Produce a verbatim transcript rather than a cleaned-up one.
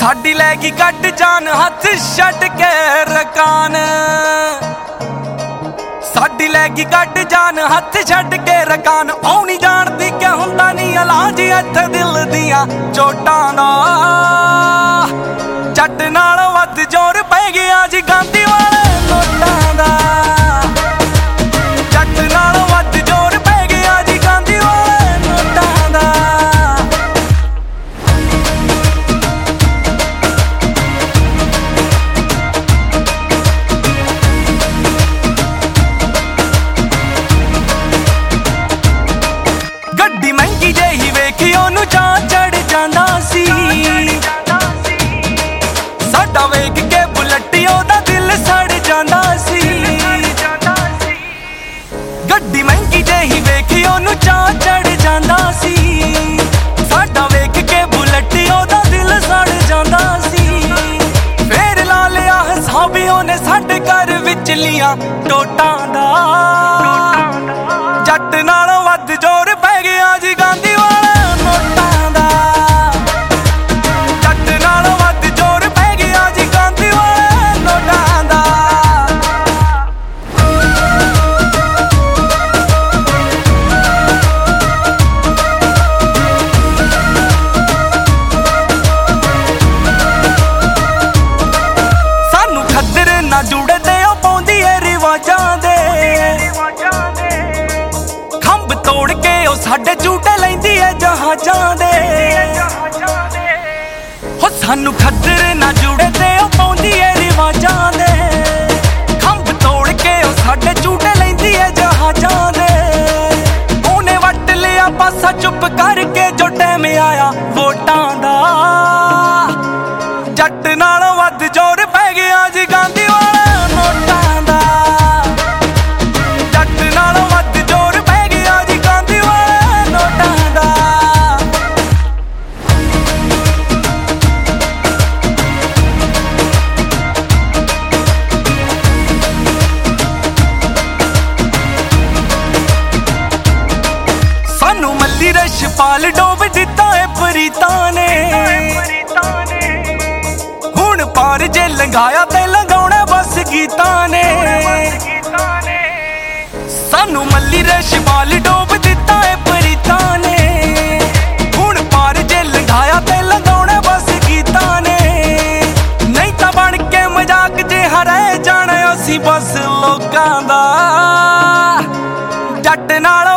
साडी लैगी cut जान हथ छड्ड के रकान, साडी लैगी कट जान हथ छड्ड के रकान। औनी जानदी क्या हुंदा नी इलाज इत्थे दिल दियां चोटां दा। जट नाल वध जोर पै गया जी गांधी वाले नोटां दा। जट नाल वध जोर पै गया जी गांधी वाले नोटां दा। गड्डी महंगी जेही वेखी ओनू चाह चढ़ जांदा सी। साडा वेख के बुलट्टी ओदा दिल सड़ जांदा सी। गड्डी महंगी जेही वेखी ओनू चाह चढ़ जांदा सी। साडा वेख के बुलट्टी ओदा दिल सड़ जांदा सी। फेर ला लिया हिसाब ओने साडे घर विचलियां टोटां दा। जट नाल वध जोर पै गया जी गांधी वाले नोटां दा। जट नाल वध जोर पै गया जी गांधी वाले नोटां दा। सानू खद्दर ना जुड़े ते ओ पौंदी ए रिवाजां दे। खंभ तोड़ के ओ साडे झूटे लैंदी है जहाजां दे। हो सानू खद्दर ना जुड़े ते ओ पौंदी है रिवाजां दे। खंभ तोड़ के ओ साडे झूटे लैंदी है जहाजां दे। ओने वट लिया पासा चुप करके जो टैम आया वोटां दा। जट नाल वध जोर पै गया जी गांधी वाले नोटां दा। जट नाल वध जोर पै गया जी गांधी वाले नोटां दा। सानू मल्ली रछपाल डोब दिता है प्रीतां ने। हुण पार जे लंघाया ते लंघाउणा बस गीतां ने। सानू मल्ली रछपाल डोब दिता है प्रीतां ने। हुण पार जे लंघाया ते लंघाउणा बस गीतां ने। नहीं तां बन के मजाक जे हरे जाना असीं बस लोकां दा। जट नाल